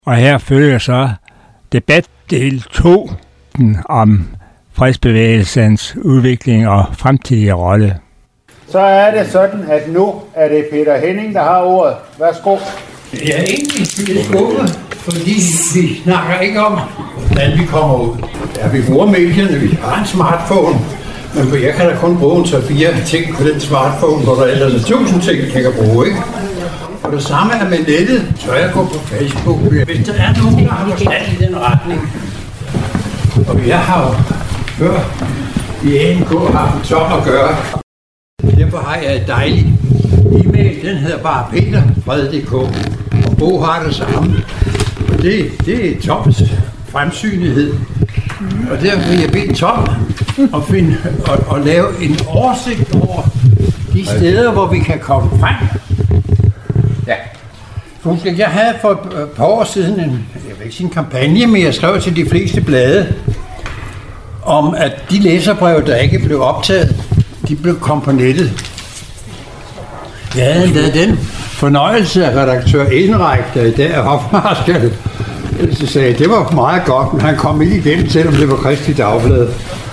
Og her følger så debatdel 2 om fredsbevægelsens udvikling og fremtidige rolle. Så er det sådan, at nu er det Peter Henning, der har ordet. Værsgo. Jeg er egentlig lidt skuffet, fordi vi snakker ikke om, hvordan vi kommer ud. Ja, vi bruger medierne, vi har en smartphone, men jeg kan da kun bruge 3-4 ting på den smartphone, hvor der ellers er 1000 ting, jeg kan bruge, ikke? Og det samme er med nettet, så jeg går på Facebook. Hvis der er nogen, der har forstand i den retning, og jeg har jo før i ANK haft top at gøre. Derfor har jeg et dejligt e-mail, den hedder bare peter.fred.dk, og Bo har det samme. Og det er Toms fremsynighed. Og derfor vil jeg bede Tom at lave en oversigt over de steder, hvor vi kan komme frem. Ja. Jeg havde for et par år siden en kampagne, men jeg skrev til de fleste blade, om at de læserbreve, der ikke blev optaget, de blev kommet på nettet. Jeg havde endda den fornøjelse af redaktør Enreich, der i dag er hofmarskal, så sagde, det var meget godt, men han kom ikke igennem, selvom det var Kristi Dagblad.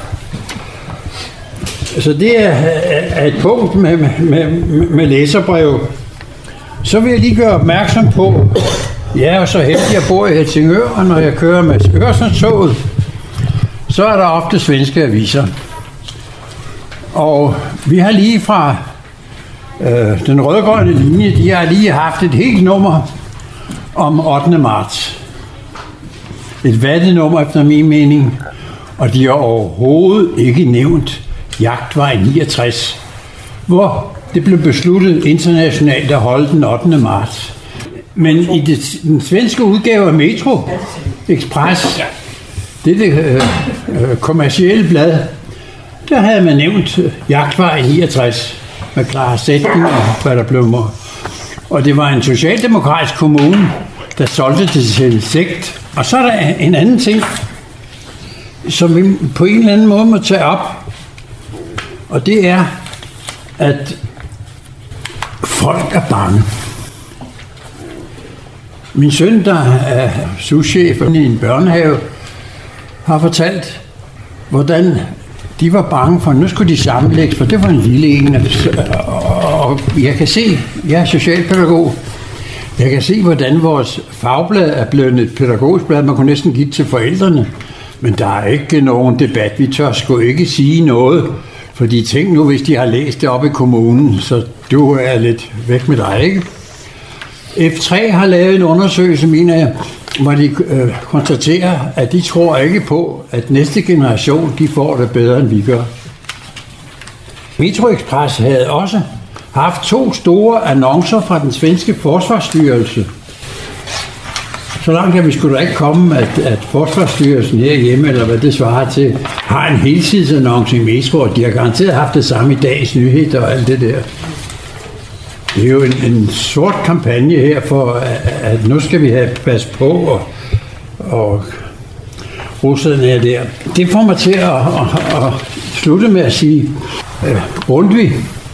Så det er et punkt med læserbrev. Så vil jeg lige gøre opmærksom på, jeg er så heldig, jeg bor i Helsingør, og når jeg kører med Øresundstoget, så er der ofte svenske aviser. Og vi har lige fra den rødgrønne linje, de har lige haft et helt nummer om 8. marts. Et vattenummer efter min mening, og de har overhovedet ikke nævnt Jagtvej 69, hvor det blev besluttet internationalt at holde den 8. marts. Men i den svenske udgave af Metro Express, det kommercielle blad, der havde man nævnt Jagtvej 69 med Clara Zetkin og hvad der blev mål. Og det var en socialdemokratisk kommune, der solgte det til en sekt. Og så er der en anden ting, som vi på en eller anden måde må tage op. Og det er, at folk er bange. Min søn, der er souschef i en børnehave, har fortalt, hvordan de var bange for, at nu skulle de sammenlægges, for det var en lille en. Og jeg kan se, jeg er socialpædagog, jeg kan se, hvordan vores fagblad er blevet et pædagogisk blad, man kunne næsten give til forældrene. Men der er ikke nogen debat, vi tør sgu ikke sige noget. Fordi tænk nu, hvis de har læst det op i kommunen, så du er lidt væk med dig, ikke? F3 har lavet en undersøgelse, mener jeg, hvor de konstaterer, at de tror ikke på, at næste generation, de får det bedre, end vi gør. Metro Express havde også haft 2 store annoncer fra den svenske forsvarsstyrelse. Så langt kan vi sgu da ikke komme, at forsvarsstyrelsen herhjemme, eller hvad det svarer til, har en helsidesannonce i Metro, og de har garanteret haft det samme i dagens nyheder og alt det der. Det er jo en sort kampagne her for, at nu skal vi have pas på, og russerne er der. Det får mig til at slutte med at sige, Grundtvig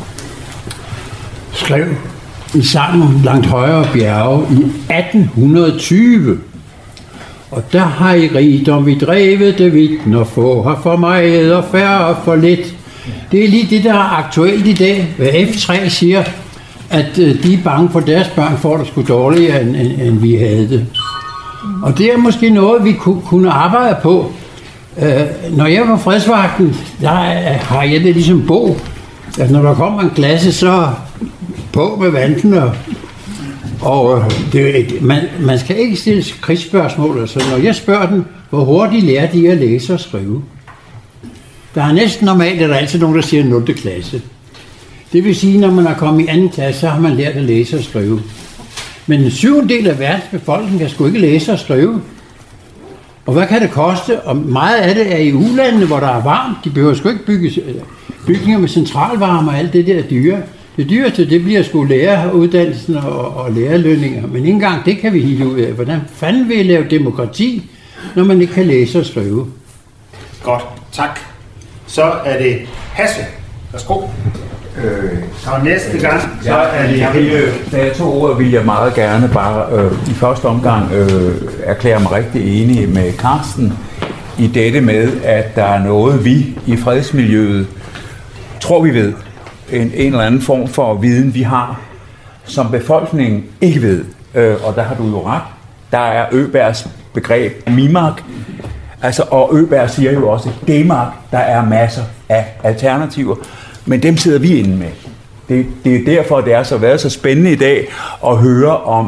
skrev i sangen Langt højere bjerge i 1820. Og der har I rigdom vi drevet det vidt, når få har for meget og færre for lidt. Det er lige det, der er aktuelt i dag, hvad F3 siger, at de er bange for, deres børn får det sgu dårligere, end vi havde det. Og det er måske noget, vi kunne arbejde på. Når jeg var fredsvagten, der har jeg det ligesom Bo, at når der kommer en klasse, så på med vanten, og man skal ikke stille krigsspørgsmål. Altså, når jeg spørger dem, hvor hurtigt lærer de at læse og skrive? Der er næsten normalt, at der er altid nogen, der siger 0. klasse. Det vil sige, når man er kommet i 2. klasse, så har man lært at læse og skrive. Men en 7. af verdens befolkning kan sgu ikke læse og skrive. Og hvad kan det koste? Og meget af det er i ulandene, hvor der er varmt. De behøver sgu ikke bygge bygninger med centralvarme og alt det der dyre. Det dyreste, det bliver sgu læreruddannelsen og lærerlønninger. Men ikke engang det kan vi hive ud af. Hvordan fanden vil I lave demokrati, når man ikke kan læse og skrive? Godt, tak. Så er det Hasse. Værsgo. Så næste gang, så er det... Da jeg tog ordet, vil jeg meget gerne bare i første omgang erklære mig rigtig enig med Carsten i dette med, at der er noget, vi i fredsmiljøet tror vi ved. En eller anden form for viden, vi har, som befolkningen ikke ved. Og der har du jo ret. Der er Øbergs begreb mimark, og Øberg siger jo også demark. Der er masser af alternativer, men dem sidder vi inde med. Det er derfor, det har været så spændende i dag at høre om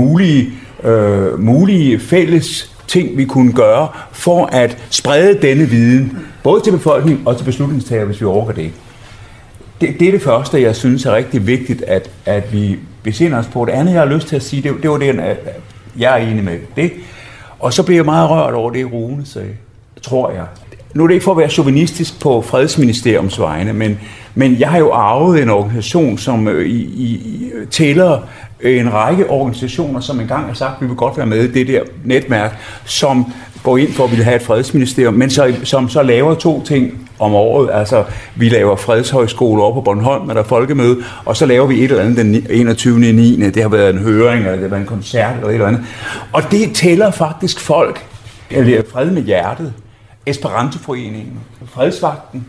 mulige fælles ting, vi kunne gøre for at sprede denne viden, både til befolkningen og til beslutningstagere, hvis vi overgår det. Det er det første, jeg synes er rigtig vigtigt, at vi besinder os på. Det andet, jeg har lyst til at sige, det var det, jeg er enig med det. Og så blev jeg meget rørt over det, Rune sagde, tror jeg. Nu er det ikke for at være chauvinistisk på Fredsministeriums vegne, men jeg har jo arvet en organisation, som tæller en række organisationer, som engang har sagt, at vi vil godt være med i det der netværk, som går ind for at ville have et fredsministerium, men som så laver 2 ting om året. Altså, vi laver fredshøjskole over på Bornholm, når der er folkemøde, og så laver vi et eller andet den 21.9. Det har været en høring, eller det har været en koncert, eller et eller andet. Og det tæller faktisk folk, eller Fred med Hjertet, Esperantoforeningen, Fredsvagten,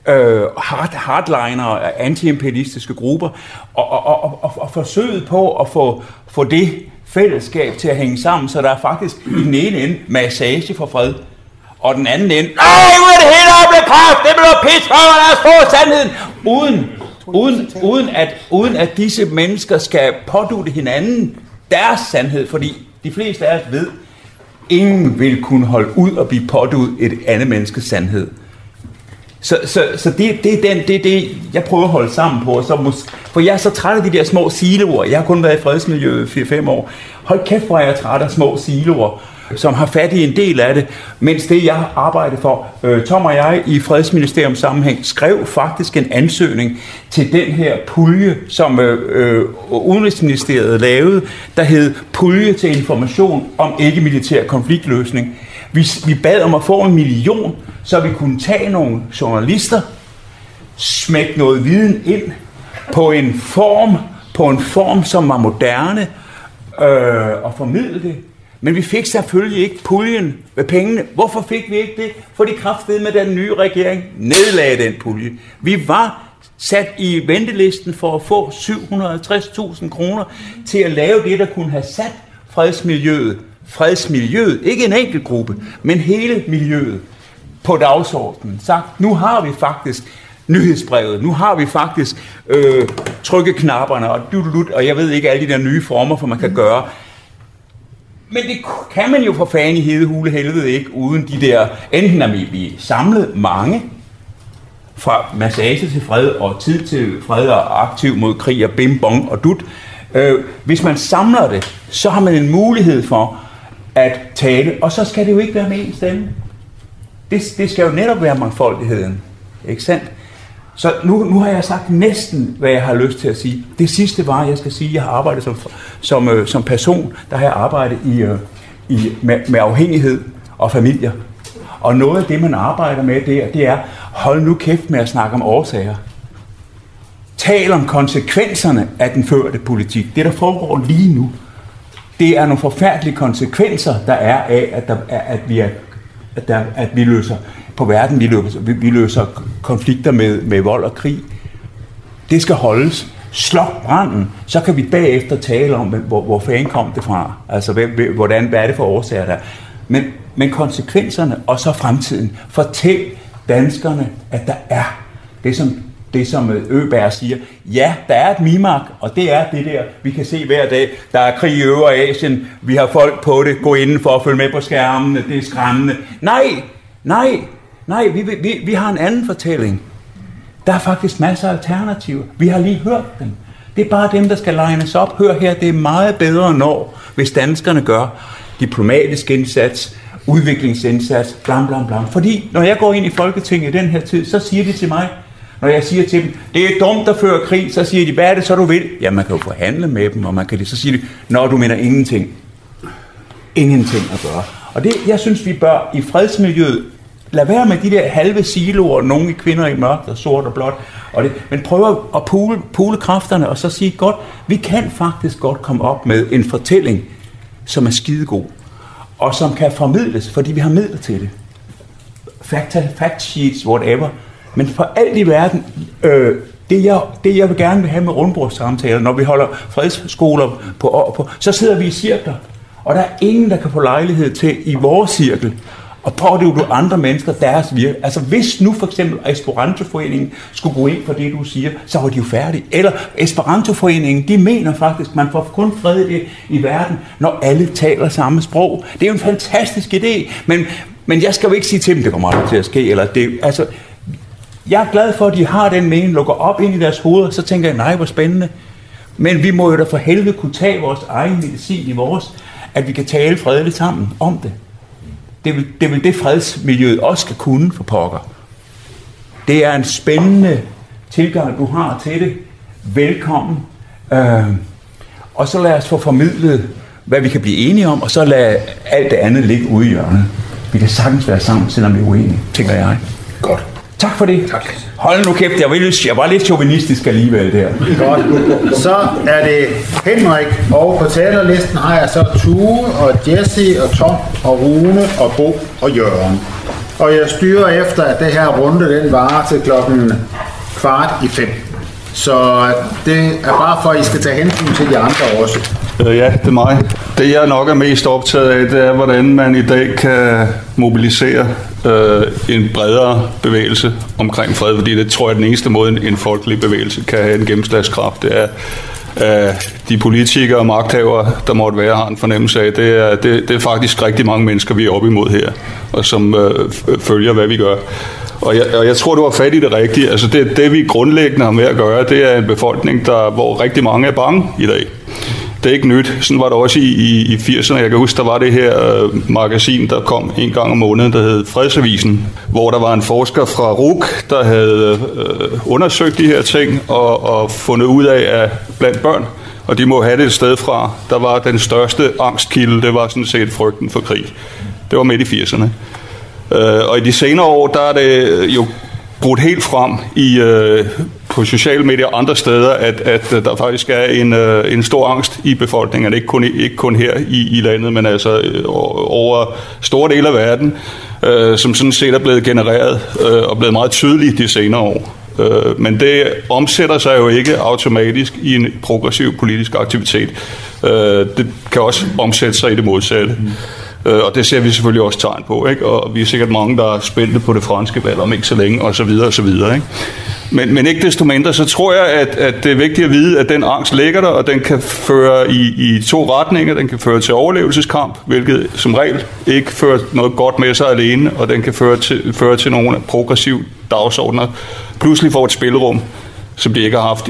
hardliner, anti-imperialistiske grupper, og forsøget på at få det fællesskab til at hænge sammen, så der er faktisk i den ene ende massage for fred, og den anden ende, ud af det hele op kraft, det bliver pis for, lad os få sandheden, uden at disse mennesker skal pådutte hinanden deres sandhed, fordi de fleste af os ved, ingen vil kunne holde ud og blive påduttet et andet menneskes sandhed. Så det er det, jeg prøver at holde sammen på. For jeg er så træt af de der små siloer. Jeg har kun været i fredsmiljøet 4-5 år. Hold kæft, hvor jeg er træt af små siloer, som har fat i en del af det. Mens det, jeg har arbejdet for, Tom og jeg i Fredsministeriums sammenhæng, skrev faktisk en ansøgning til den her pulje, som Udenrigsministeriet lavede, der hed Pulje til information om ikke-militær konfliktløsning. Vi bad om at få 1 million, så vi kunne tage nogle journalister, smække noget viden ind på en form, som var moderne, og formidle det. Men vi fik selvfølgelig ikke puljen med pengene. Hvorfor fik vi ikke det? Fordi kraftedeme med den nye regering nedlagde den pulje. Vi var sat i ventelisten for at få 750.000 kroner til at lave det, der kunne have sat fredsmiljøet, ikke en enkelt gruppe, men hele miljøet på dagsordenen. Sagt, nu har vi faktisk nyhedsbrevet, nu har vi faktisk trykkeknapperne og jeg ved ikke alle de der nye former, for man kan gøre. Men det kan man jo for fanden i hedehule helvede ikke, uden de der, enten er vi samlet mange, fra massage til fred og tid til fred og aktiv mod krig og bim bong og dut. Hvis man samler det, så har man en mulighed for at tale, og så skal det jo ikke være med en stemme. Det skal jo netop være mangfoldigheden, ikke sandt? Så nu har jeg sagt næsten, hvad jeg har lyst til at sige. Det sidste var, jeg skal sige, jeg har arbejdet som person, der har jeg arbejdet med afhængighed og familier. Og noget af det, man arbejder med der, det er, hold nu kæft med at snakke om årsager. Tal om konsekvenserne af den førte politik. Det, der foregår lige nu, det er nogle forfærdelige konsekvenser, der er af, at vi løser på verden, vi løser konflikter med vold og krig. Det skal holdes. Sluk branden, så kan vi bagefter tale om, hvor fanden kom det fra. Altså, hvad er det for årsager der. Men konsekvenserne, og så fremtiden. Fortæl danskerne, at der er det, som Øberg siger. Ja, der er et mimark, og det er det der, vi kan se hver dag. Der er krig i Øvre Asien, vi har folk på det, gå indenfor og følge med på skærmene, det er skræmmende. Nej, vi har en anden fortælling. Der er faktisk masser af alternativer. Vi har lige hørt dem. Det er bare dem, der skal lines op. Hør her, det er meget bedre når, hvis danskerne gør diplomatisk indsats, udviklingsindsats, blam blam blam. Fordi når jeg går ind i Folketinget i den her tid, så siger de til mig, når jeg siger til dem, det er dumt at føre krig, så siger de, hvad er det så du vil? Ja, man kan jo forhandle med dem, og man kan det. Så siger de, når du mener ingenting. Ingenting at gøre. Og det, jeg synes, vi bør i fredsmiljøet lad være med de der halve siloer, nogle kvinder i mørkt og sort og blåt, men prøv at pule kræfterne og så sige, godt, vi kan faktisk godt komme op med en fortælling, som er skidegod, og som kan formidles, fordi vi har midler til det. Fact sheets, whatever. Men for alt i verden, det jeg vil gerne vil have med rundbordssamtaler, når vi holder fredsskoler på, så sidder vi i cirkler, og der er ingen, der kan få lejlighed til i vores cirkel og pådutte andre mennesker deres virke. Altså hvis nu for eksempel Esperanto-foreningen skulle gå ind for det, du siger, så var de jo færdige. Eller Esperanto-foreningen, de mener faktisk, man får kun fred i verden, når alle taler samme sprog. Det er jo en fantastisk idé, men jeg skal jo ikke sige til dem, det kommer aldrig til at ske. Eller det, altså, jeg er glad for, at de har den mening, lukker op ind i deres hoveder, så tænker jeg, nej, hvor spændende. Men vi må jo da for helvede kunne tage vores egen medicin i vores, at vi kan tale fredeligt sammen om det. Det vil det fredsmiljøet også skal kunne for pokker. Det er en spændende tilgang, du har til det. Velkommen. Og så lad os få formidlet, hvad vi kan blive enige om, og så lad alt det andet ligge ude i hjørnet. Vi kan sagtens være sammen, selvom vi er uenige, tænker jeg. Godt. Tak for det. Tak. Hold nu kæft, jeg var lidt chauvinistisk alligevel der. Godt. Så er det Henrik, og på talerlisten har jeg så Tue og Jesse og Tom og Rune og Bo og Jørgen. Og jeg styrer efter, at det her runde, den varer til 4:15. Så det er bare for, at I skal tage hensyn til de andre også. Ja, det er mig. Det jeg nok er mest optaget af, det er, hvordan man i dag kan mobilisere en bredere bevægelse omkring fred, fordi det tror jeg er den eneste måde, en folkelig bevægelse kan have en gennemslagskraft. Det er de politikere og magthavere, der måtte være, har en fornemmelse af. Det er faktisk rigtig mange mennesker, vi er oppe imod her, og som følger, hvad vi gør. Og jeg tror, du har fat i det rigtige. Altså det vi grundlæggende har med at gøre, det er en befolkning, hvor rigtig mange er bange i dag. Det er ikke nyt. Sådan var det også i 80'erne. Jeg kan huske, der var det her magasin, der kom en gang om måneden, der hed Fredsavisen, hvor der var en forsker fra RUC, der havde undersøgt de her ting og fundet ud af, at blandt børn, og de må have det et sted fra, der var den største angstkilde, det var sådan set frygten for krig. Det var midt i 80'erne. Og i de senere år, der er det jo brudt helt frem på sociale medier og andre steder, at der faktisk er en stor angst i befolkningen, ikke kun her i landet, men altså over store dele af verden, som sådan set er blevet genereret og blevet meget tydeligt de senere år. Men det omsætter sig jo ikke automatisk i en progressiv politisk aktivitet. Det kan også omsætte sig i det modsatte. Og det ser vi selvfølgelig også tegn på, ikke? Og vi er sikkert mange, der er spændte på det franske valg om ikke så længe, og så videre, og så videre, ikke? Men ikke desto mindre, så tror jeg, at det er vigtigt at vide, at den angst ligger der, og den kan føre i to retninger. Den kan føre til overlevelseskamp, hvilket som regel ikke fører noget godt med sig alene, og den kan føre til nogle progressive dagsordner. Pludselig får et spillerum, som de ikke har haft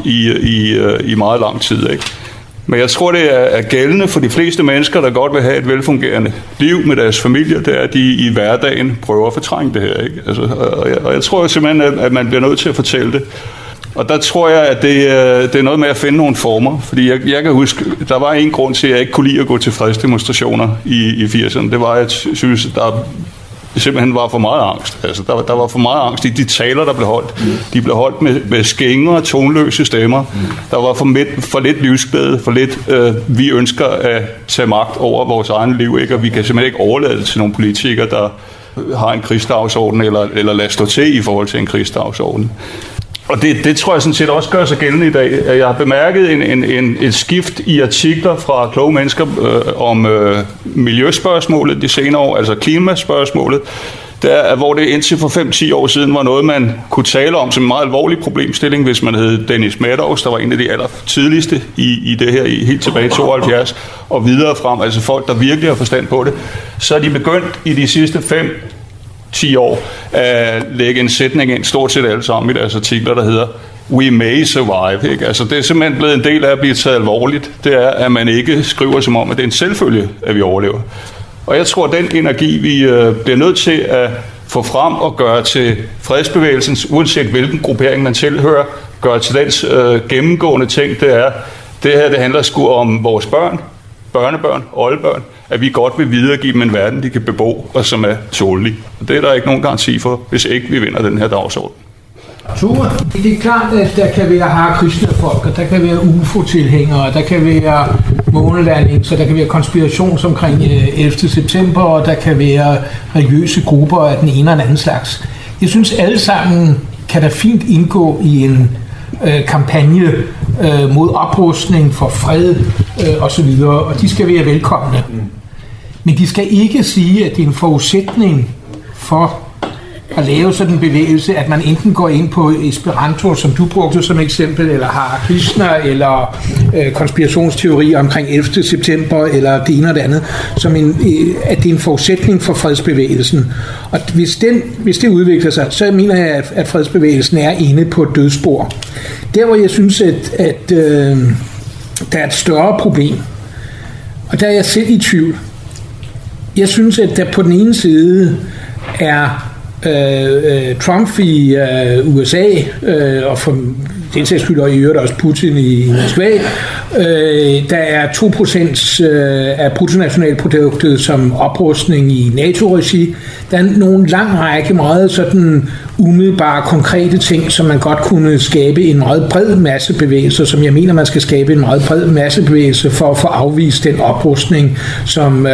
i meget lang tid, ikke? Men jeg tror, det er gældende for de fleste mennesker, der godt vil have et velfungerende liv med deres familie, det er, at de i hverdagen prøver at fortrænge det her, ikke? Altså, og jeg tror simpelthen, at man bliver nødt til at fortælle det. Og der tror jeg, at det er noget med at finde nogle former. Fordi jeg kan huske, der var en grund til, at jeg ikke kunne lide at gå til fredsdemonstrationer i 80'erne. Det var, at jeg synes, der simpelthen var for meget angst. Altså, der var for meget angst i de taler, der blev holdt. De blev holdt med skingre, tonløse stemmer. Der var for lidt livsglæde, for lidt vi ønsker at tage magt over vores egen liv, ikke? Og vi kan simpelthen ikke overlade det til nogle politikere, der har en krigsdagsorden eller lader stå til i forhold til en krigsdagsorden. Og det tror jeg sådan set også gør sig gældende i dag. Jeg har bemærket et skift i artikler fra kloge mennesker om miljøspørgsmålet de senere år, altså klimaspørgsmålet, hvor det indtil for 5-10 år siden var noget, man kunne tale om som en meget alvorlig problemstilling, hvis man hed Dennis Meadows, der var en af de allertidligste i det her, helt tilbage i 72, og videre frem, altså folk, der virkelig har forstand på det. Så er de begyndt i de sidste 5-10 år at lægge en sætning ind, stort set alle sammen i deres artikler, der hedder "We may survive", ikke? Altså det er simpelthen blevet en del af at blive taget alvorligt. Det er, at man ikke skriver som om, at det er en selvfølge, at vi overlever. Og jeg tror, at den energi, vi bliver nødt til at få frem og gøre til fredsbevægelsens, uanset hvilken gruppering man tilhører, gøre til dens gennemgående ting, det her, det handler sgu om vores børn, børnebørn, oldebørn, at vi godt vil videregive dem en verden, de kan bebo, og som er tålelig. Og det er der ikke nogen garanti for, hvis ikke vi vinder den her dagsorden. Det er klart, at der kan være Hare Krishna-folk, og der kan være UFO-tilhængere, der kan være månelanding, så der kan være konspirations omkring 11. september, og der kan være religiøse grupper af den ene og den anden slags. Jeg synes, alle sammen kan da fint indgå i en kampagne mod oprustning, for fred osv., og de skal være velkomne. Men de skal ikke sige, at det er en forudsætning for at lave sådan en bevægelse, at man enten går ind på Esperanto, som du brugte som eksempel, eller Hare Krishna, eller konspirationsteorier omkring 11. september, eller det ene og det andet, at det er en forudsætning for fredsbevægelsen. Og hvis det udvikler sig, så mener jeg, at fredsbevægelsen er inde på et dødsspor. Der, hvor jeg synes, at der er et større problem, og der er jeg selv i tvivl. Jeg synes, at der på den ene side er Trump i USA, og for den sags skyld i øvrigt også Putin i Moskva, der er 2% af bruttonationalproduktet som oprustning i NATO-regi. Der er nogle lang række meget sådan umiddelbare konkrete ting, som man godt kunne skabe en meget bred massebevægelse, som jeg mener, man skal skabe en meget bred massebevægelse for at få afvist den oprustning, som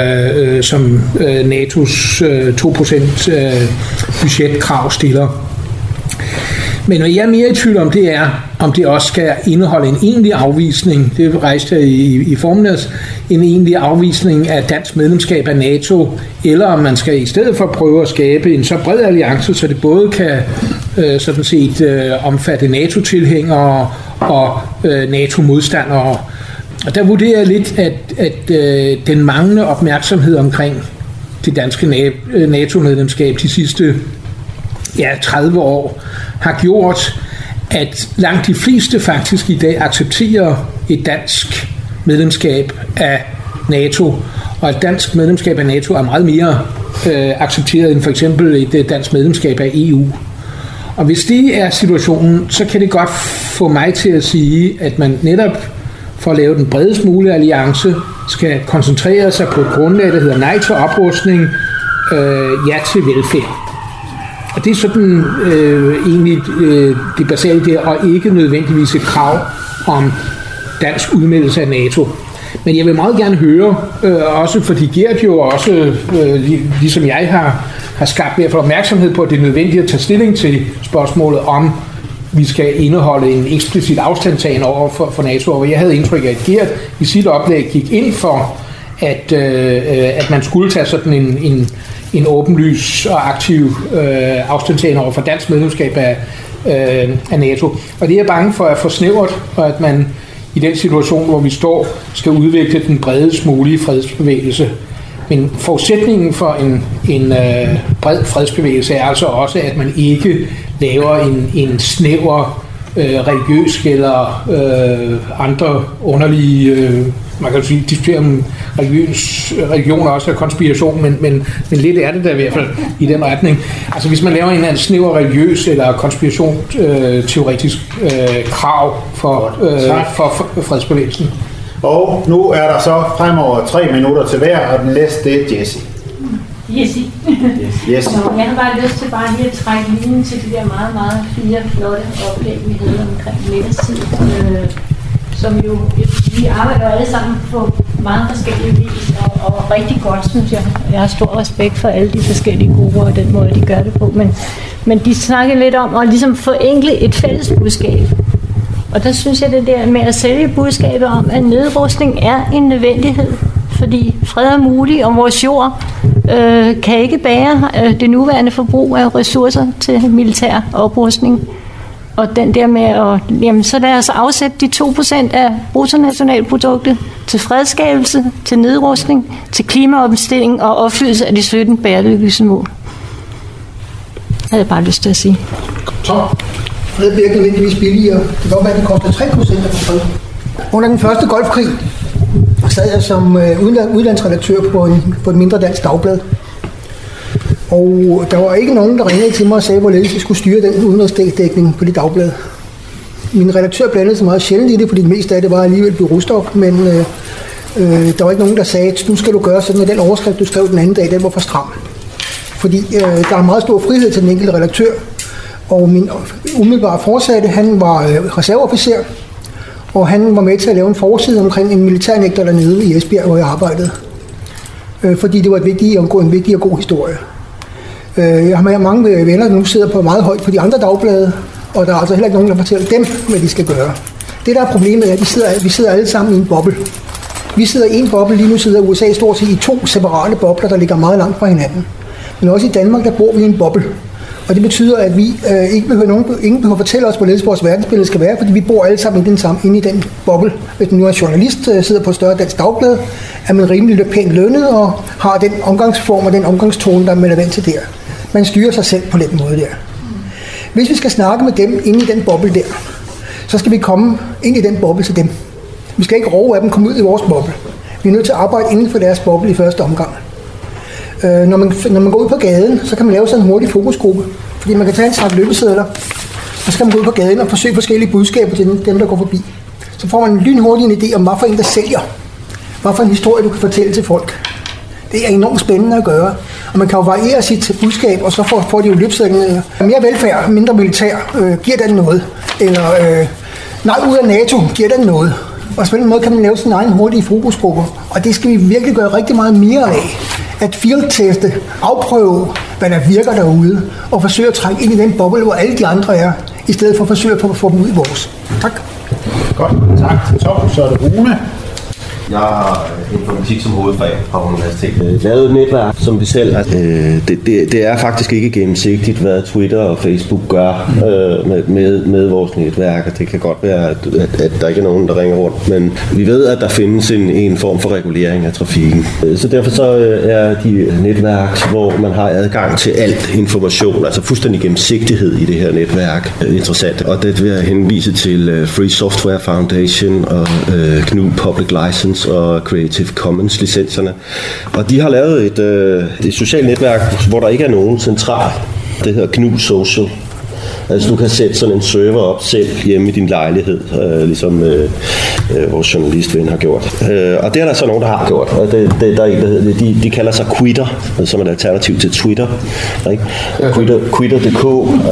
NATO's 2% budgetkrav stiller. Men hvad jeg er mere i tvivl om, det er, om det også skal indeholde en egentlig afvisning, det rejste jeg i formiddags, en egentlig afvisning af dansk medlemskab af NATO, eller om man skal i stedet for prøve at skabe en så bred alliance, så det både kan sådan set omfatte NATO-tilhængere og NATO-modstandere. Og der vurderer jeg lidt, at den manglende opmærksomhed omkring det danske NATO-medlemskab de sidste 30 år har gjort, at langt de fleste faktisk i dag accepterer et dansk medlemskab af NATO, og et dansk medlemskab af NATO er meget mere accepteret end for eksempel et dansk medlemskab af EU. Og hvis det er situationen, så kan det godt få mig til at sige, at man netop for at lave den bredest mulige alliance skal koncentrere sig på et grundlag, der hedder nej til oprustning, ja til velfærd. Og det er sådan egentlig det basale der, og ikke nødvendigvis et krav om dansk udmeldelse af NATO. Men jeg vil meget gerne høre, også fordi Gert jo også, ligesom jeg har skabt i hvert fald opmærksomhed på, at det er nødvendigt at tage stilling til spørgsmålet om, vi skal indeholde en eksplicit afstandtagen over for NATO. Og jeg havde indtryk af, at Gert i sit oplæg gik ind for, at man skulle tage sådan en åbenlys og aktiv afstandtagen over for dansk medlemskab af NATO. Og det er jeg bange for at få snævert, og at man i den situation, hvor vi står, skal udvikle den bredest mulige fredsbevægelse. Men forudsætningen for en bred fredsbevægelse er altså også, at man ikke laver en snæver religiøs eller andre underlige, man kan sige, diskutere om religion også er konspiration, men lidt er det der i hvert fald i den retning. Altså hvis man laver en snæver religiøs eller konspirationsteoretisk krav for fredsbevægelsen. Og nu er der så fremover 3 minutter til hver, og den næste det er Jessie. Jessie. Yes. Jeg har bare lyst til bare lige at trække linjen til de der meget, meget fine, flotte oplæg, vi havde omkring middagstid. Som jo, vi arbejder alle sammen på meget forskellige vis, og rigtig godt, synes jeg. Jeg har stor respekt for alle de forskellige grupper og den måde, de gør det på. Men de snakker lidt om at ligesom forenkle et fælles budskab. Og der synes jeg det der med at sælge budskabet om, at nedrustning er en nødvendighed, fordi fred er mulig, og vores jord kan ikke bære det nuværende forbrug af ressourcer til militær oprustning. Og den der med at, så lad os afsætte de 2% af bruttonationalproduktet til fredskabelse, til nedrustning, til klimaomstilling og opfyldelse af de 17 bæredygtighedsmål. Det havde jeg bare lyst til at sige. Fred bliver ikke nødvendigvis billigere. Det kan godt være, at det koster 3% af fred. Under den første golfkrig sad jeg som udlandsredaktør på et mindre dansk dagblad. Og der var ikke nogen, der ringede til mig og sagde, hvorledes jeg skulle styre den udenrigsdækning på det dagblad. Min redaktør blandede sig meget sjældent i det, fordi det meste af det var alligevel blev russtof, men Der var ikke nogen, der sagde, at nu skal du gøre sådan, at den overskrift, du skrev den anden dag, den var for stram. Fordi der er meget stor frihed til den enkelte redaktør. Og min umiddelbare forsatte, han var reserveofficer, og han var med til at lave en forside omkring en militærnægter dernede i Esbjerg, hvor jeg arbejdede. Fordi det var en vigtig og god historie. Jeg har mange venner, der nu sidder på meget højt på de andre dagblade, og der er altså heller ikke nogen, der fortæller dem, hvad de skal gøre. Det, der er problemet, er, at vi sidder alle sammen i en boble. Vi sidder i en boble, lige nu sidder USA stort set i 2 separate bobler, der ligger meget langt fra hinanden. Men også i Danmark, der bor vi i en boble. Og det betyder, at vi ingen behøver fortælle os, hvorledes vores verdensbillede skal være, fordi vi bor alle sammen inde i den boble. Hvis man nu er journalist, sidder på et større dansk dagblad, er man rimelig pænt lønnet og har den omgangsform og den omgangstone, der man er vant til der. Man styrer sig selv på den måde der. Hvis vi skal snakke med dem inde i den boble der, så skal vi komme ind i den boble til dem. Vi skal ikke råbe af dem komme ud i vores boble. Vi er nødt til at arbejde inden for deres boble i første omgang. Når man går ud på gaden, så kan man lave sådan en hurtig fokusgruppe. Fordi man kan tage en slags løbesedler, og så kan man gå ud på gaden og forsøge forskellige budskaber til dem, der går forbi. Så får man en lynhurtig en idé om, hvad for en, der sælger. Hvad for en historie, du kan fortælle til folk. Det er enormt spændende at gøre. Og man kan jo variere sit budskab, og så får de jo løbesedlen. Mere velfærd, mindre militær, giver den noget. Eller nej, ud af NATO, giver den noget. Og på den måde kan man lave sin egen hurtige fokusgrupper. Og det skal vi virkelig gøre rigtig meget mere af. At fieldteste, afprøve, hvad der virker derude, og forsøge at trække ind i den boble, hvor alle de andre er, i stedet for at forsøge at få dem ud i vores. Tak. Godt, tak til Tom. Så er det Rune. Jeg har informatik som hovedfag fra universitetet. Lavet et netværk, som vi selv har. Det er faktisk ikke gennemsigtigt, hvad Twitter og Facebook gør med vores netværk. Og det kan godt være, at der ikke er nogen, der ringer rundt. Men vi ved, at der findes en form for regulering af trafikken. Så derfor så er de netværk, hvor man har adgang til alt information, altså fuldstændig gennemsigtighed i det her netværk, interessant. Og det vil jeg henvise til Free Software Foundation og GNU Public License og Creative Commons licenserne. Og de har lavet et socialt netværk, hvor der ikke er nogen central. Det hedder GNU Social. Altså du kan sætte sådan en server op selv hjemme i din lejlighed, ligesom vores journalistven har gjort. Og det er der så nogen, der har gjort. Og der er en, der hedder, de kalder sig Quitter, som er et alternativ til Twitter. Ikke? Quitter.dk.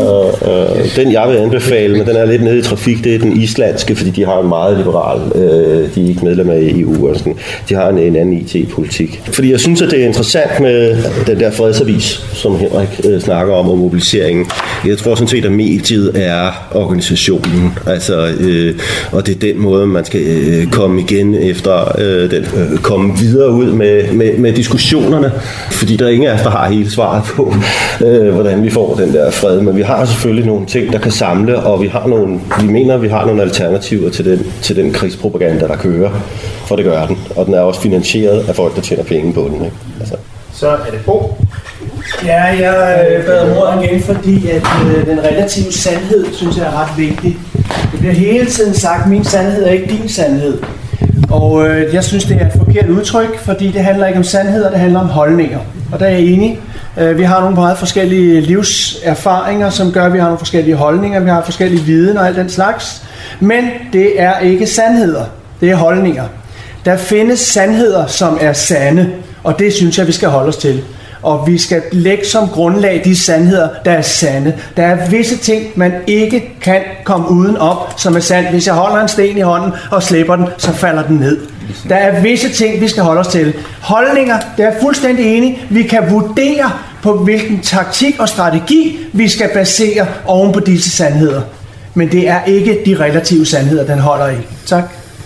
Den jeg vil anbefale, men den er lidt nede i trafik, det er den islandske, fordi de har en meget liberal, de er ikke medlem af EU, og sådan. De har en anden IT-politik. Fordi jeg synes, at det er interessant med den der fredsavis, som Henrik snakker om, og mobiliseringen. Jeg tror sådan set, at mediet er organisationen, altså, og det er den måde, man skal komme igen efter, komme videre ud med diskussionerne, fordi der er ingen af os, der har hele svaret på, hvordan vi får den der fred, men vi har selvfølgelig nogle ting, der kan samle, og vi mener, at vi har nogle alternativer til den krigspropaganda, der kører, for det gør den, og den er også finansieret af folk, der tjener penge på den. Ikke? Altså. Så er det Bo. Ja, jeg bad om ordet igen, fordi at den relative sandhed, synes jeg er ret vigtig. Det bliver hele tiden sagt, min sandhed er ikke din sandhed. Og jeg synes, det er et forkert udtryk, fordi det handler ikke om sandheder, det handler om holdninger. Og der er jeg enig. Vi har nogle meget forskellige livserfaringer, som gør, at vi har nogle forskellige holdninger, vi har forskellige viden og alt den slags. Men det er ikke sandheder, det er holdninger. Der findes sandheder, som er sande, og det synes jeg, vi skal holde os til. Og vi skal lægge som grundlag de sandheder, der er sande. Der er visse ting, man ikke kan komme uden op, som er sandt. Hvis jeg holder en sten i hånden og slipper den, så falder den ned. Der er visse ting, vi skal holde os til. Holdninger, det er fuldstændig enig. Vi kan vurdere på, hvilken taktik og strategi, vi skal basere oven på disse sandheder. Men det er ikke de relative sandheder, den holder i. Tak.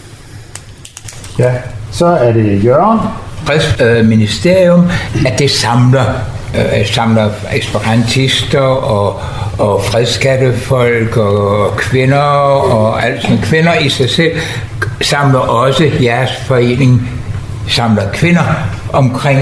Ja, så er det Jørgen. Ministerium, at det samler esperantister og fredskattefolk og kvinder og alt sådan. Kvinder i sig selv samler også, jeres forening samler kvinder omkring,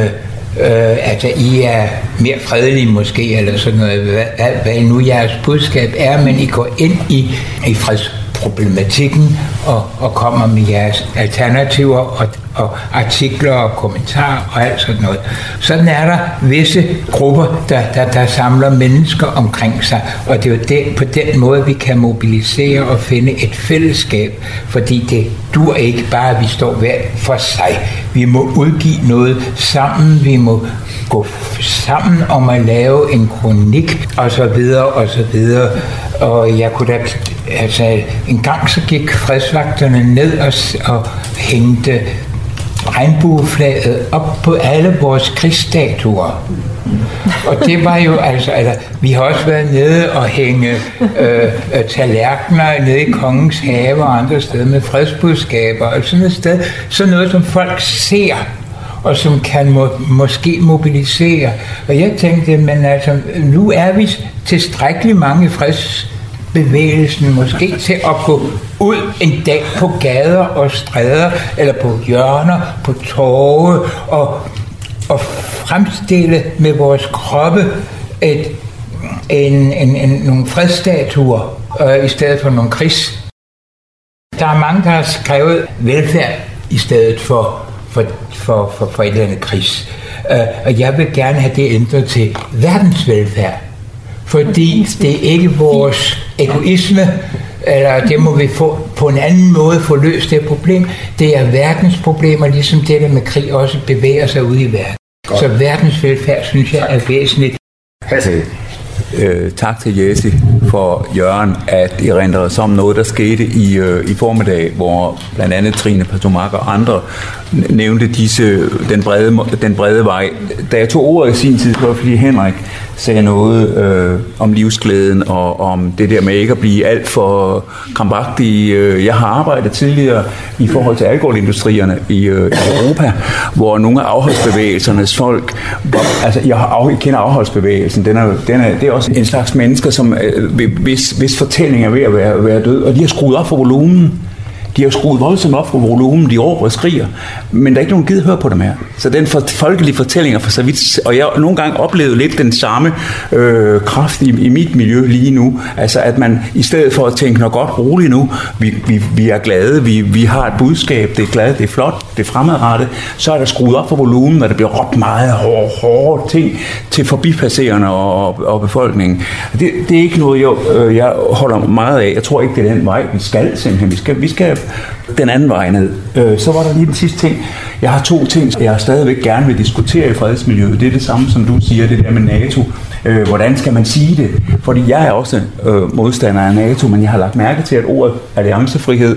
altså I er mere fredelige måske, eller sådan noget, hvad nu jeres budskab er, men I går ind i problematikken og kommer med jeres alternativer og artikler og kommentarer og alt sådan noget. Sådan er der visse grupper, der samler mennesker omkring sig, og det er jo på den måde, vi kan mobilisere og finde et fællesskab, fordi det dur ikke bare, at vi står hver for sig. Vi må udgive noget sammen, vi må gå sammen om at lave en kronik, og så videre, og så videre. Og jeg kunne da, altså en gang så gik fredsvagterne ned og hængte regnbueflaget op på alle vores krigsstatuer. Og det var jo altså vi har også været nede og hænge tallerkener nede i Kongens Have og andre steder med fredsbudskaber og sådan et sted. Sådan noget, som folk ser og som kan måske mobilisere. Og jeg tænkte, men altså, nu er vi tilstrækkeligt mange fredsbevægelsen måske til at gå ud en dag på gader og stræder, eller på hjørner, på torve, og fremstille med vores kroppe nogle fredsstatuer, i stedet for nogle krigs. Der er mange, der har skrevet velfærd i stedet for et eller andet krigs. Og jeg vil gerne have det ændret til verdensvelfærd. Fordi det er ikke vores egoisme, eller det må vi på en anden måde få løst det problem. Det er verdens problemer, ligesom det der med krig også bevæger sig ud i verden. Godt. Så verdensvelfærd, synes jeg, er væsentligt. Tak til Jesse for Jørgen at erindre os om noget, der skete i formiddag, hvor blandt andet Trine Patomak og andre nævnte den brede vej. Da jeg tog ordet i sin tid, var fordi Henrik sagde noget om livsglæden og om det der med ikke at blive alt for krampagtig. Jeg har arbejdet tidligere i forhold til alkoholindustrierne i Europa, hvor nogle af afholdsbevægelsernes folk, altså jeg kender afholdsbevægelsen, det er også en slags mennesker, som hvis fortælling er ved at være død, og de har skruet op for volumen. De har skruet voldsomt op for volumen, de råber og skriger, men der er ikke nogen gider høre på dem her. Så den folkelige fortælling er for så vidt, og jeg nogle gange oplevede lidt den samme kraft i mit miljø lige nu, altså at man i stedet for at tænke, noget godt roligt nu, vi er glade, vi har et budskab, det er glad, det er flot, det er fremadrettet, så er der skruet op for volumen, og der bliver råbt meget hårde ting til forbipasserende og befolkningen. Det er ikke noget, jeg holder meget af. Jeg tror ikke, det er den vej, vi skal simpelthen. Vi skal den anden vej ned. Så var der lige den sidste ting. Jeg har 2 ting, jeg stadigvæk gerne vil diskutere i fredsmiljøet. Det er det samme, som du siger, det der med NATO. Hvordan skal man sige det? Fordi jeg er også modstander af NATO, men jeg har lagt mærke til, at ordet alliancefrihed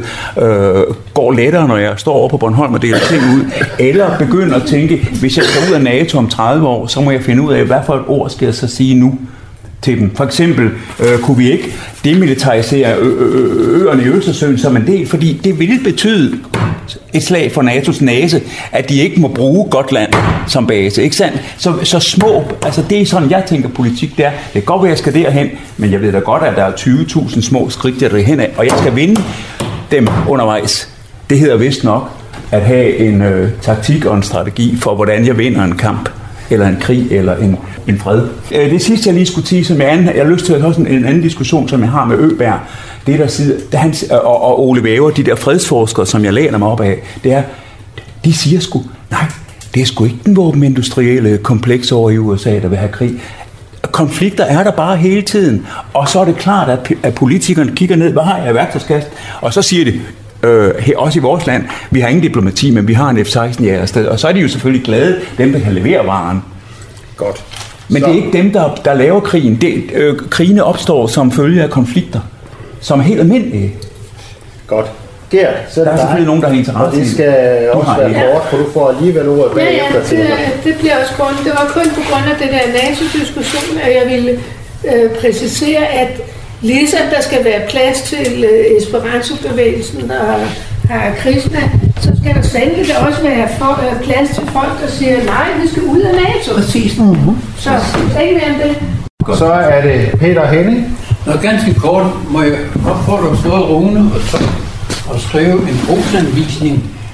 går lettere, når jeg står over på Bornholm og deler ting ud. Eller begynder at tænke, hvis jeg skal ud af NATO om 30 år, så må jeg finde ud af, hvad for et ord skal jeg så sige nu til dem. For eksempel kunne vi ikke demilitarisere øerne i Østersøen som en del, fordi det ville betyde et slag for NATO's næse, at de ikke må bruge Gotland som base, ikke sandt? Så små, altså det er sådan, jeg tænker politik der. Det kan godt være, jeg skal derhen, men jeg ved da godt, at der er 20.000 små skridt, jeg driver hen af, og jeg skal vinde dem undervejs. Det hedder vist nok at have en taktik og en strategi for, hvordan jeg vinder en kamp, eller en krig, eller en fred. Det sidste, jeg lige skulle sige, som jeg har lyst til at have en anden diskussion, som jeg har med Øberg, det der sidder, og Ole Væver, de der fredsforskere, som jeg læner mig op af, det er, de siger sgu, nej, det er sgu ikke den våbenindustrielle kompleks over i USA, der vil have krig. Konflikter er der bare hele tiden, og så er det klart, at politikerne kigger ned, hvad har jeg i værktøjskassen, og så siger de, også i vores land, vi har ingen diplomati, men vi har en F-16 jagersted, og så er de jo selvfølgelig glade, dem der kan levere varen. Godt. Men det er ikke dem, der laver krigen. Krigene opstår som følge af konflikter, som er helt almindelige. Godt. Gert, så der er selvfølgelig nogen, der har interesse i det. Det skal også være kort, for du får alligevel ordet bagefter til det. Det bliver også grund. Det var kun på grund af det der NATO-diskussion, at jeg ville præcisere, at ligesom der skal være plads til Esperanto-bevægelsen og har Krishna, så skal der sandelig også være plads til folk, der siger, nej, vi skal ud af NATO. Præcis. Så ikke mere end det. Så er det Peter Henning. Nå, ganske kort må jeg opfordre både Rune og skrive en brugsanvisning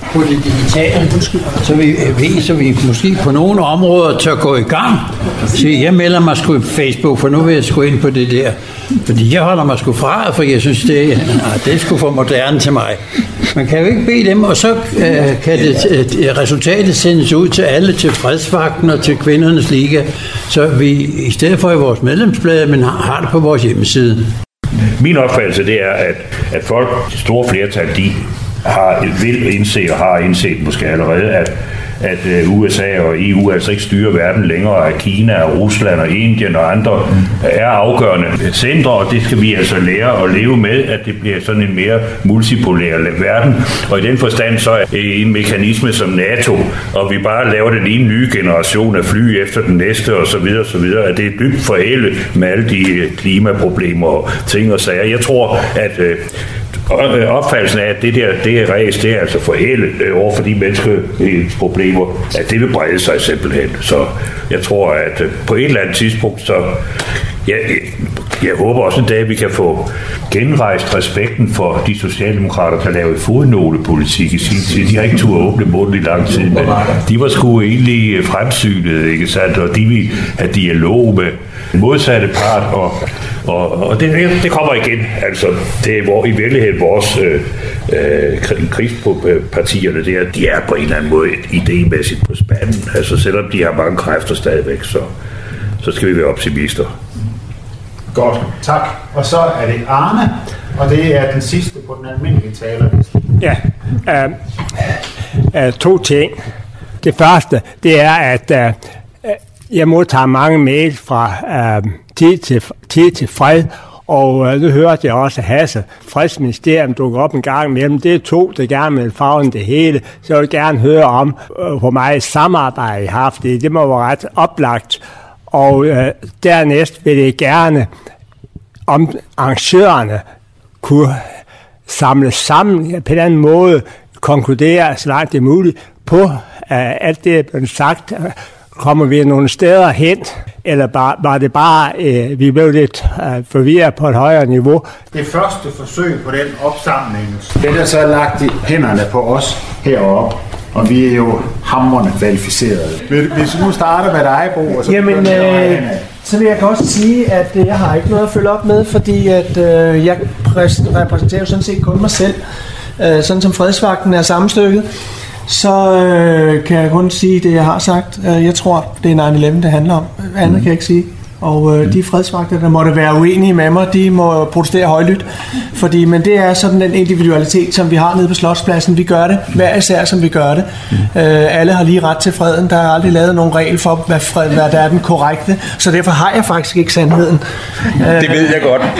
på det digitale, så vi måske på nogle områder tør gå i gang. Så jeg melder mig sgu i Facebook, for nu vil jeg sgu ind på det der. Fordi jeg holder mig sgu fra, for jeg synes, det er sgu for moderne til mig. Man kan jo ikke bede dem, og så kan resultatet sendes ud til alle, til Fredsvagten og til Kvindernes Liga, så vi i stedet for i vores medlemsblad, men har det på vores hjemmeside. Min opfattelse det er, at folk, det store flertal, de vil indse og har indset måske allerede, at USA og EU altså ikke styrer verden længere, at Kina og Rusland og Indien og andre er afgørende centre, og det skal vi altså lære at leve med, at det bliver sådan en mere multipolær verden. Og i den forstand så er en mekanisme som NATO, og vi bare laver den ene nye generation af fly efter den næste og så videre, at det er dybt forældet med alle de klimaproblemer og ting og sager. Jeg tror, at opfattelsen af, at det ræs, det er altså forældet over for de menneskeproblemer, at det vil brede sig simpelthen. Så jeg tror, at på et eller andet tidspunkt, så jeg håber også en dag, at vi kan få genrejst respekten for de socialdemokrater, der lavede fodnotepolitik i sin tid. De har ikke turde åbne munden i lang tid, men de var sgu egentlig fremsynede, ikke sandt? Og de ville have dialog med modsatte part, og det kommer igen. Altså, det er i virkeligheden vores krigspartierne der, de er på en eller anden måde idémæssigt på spanden. Altså, selvom de har mange kræfter stadigvæk, så skal vi være optimister. Godt, tak. Og så er det Arne, og det er den sidste på den almindelige talerliste. Ja, to ting. Det første, det er, at jeg modtager mange mail fra tid til fred, og nu hørte jeg også, at Hasse Fredsministerium dukker op en gang imellem. Det er to, der gerne vil farve det hele, så jeg vil gerne høre om, hvor meget samarbejde I har haft. Det må være ret oplagt. Og dernæst vil jeg gerne, om arrangørerne kunne samle sammen på en anden måde, konkludere, så langt det er muligt, på alt det, der er blevet sagt. Kommer vi nogle steder hen, eller var det bare, vi blev lidt forvirret på et højere niveau? Det første forsøg på den opsamling, det er så lagt i hænderne på os heroppe, og vi er jo hamrende kvalificerede. Hvis du nu starter med dig, Bo, og så så vil jeg også sige, at jeg har ikke noget at følge op med, fordi at jeg repræsenterer jo sådan set kun mig selv, sådan som Fredsvagten er sammenstykket. Så kan jeg kun sige det, jeg har sagt. Jeg tror, det er 9/11, det handler om. Andet kan jeg ikke sige. Og de fredsvagter, der måtte være uenige med mig, de må protestere højlydt. Men det er sådan den individualitet, som vi har nede på Slotspladsen. Vi gør det hver især, som vi gør det. Alle har lige ret til freden. Der er aldrig lavet nogen regel for, hvad der er den korrekte. Så derfor har jeg faktisk ikke sandheden. Det ved jeg godt.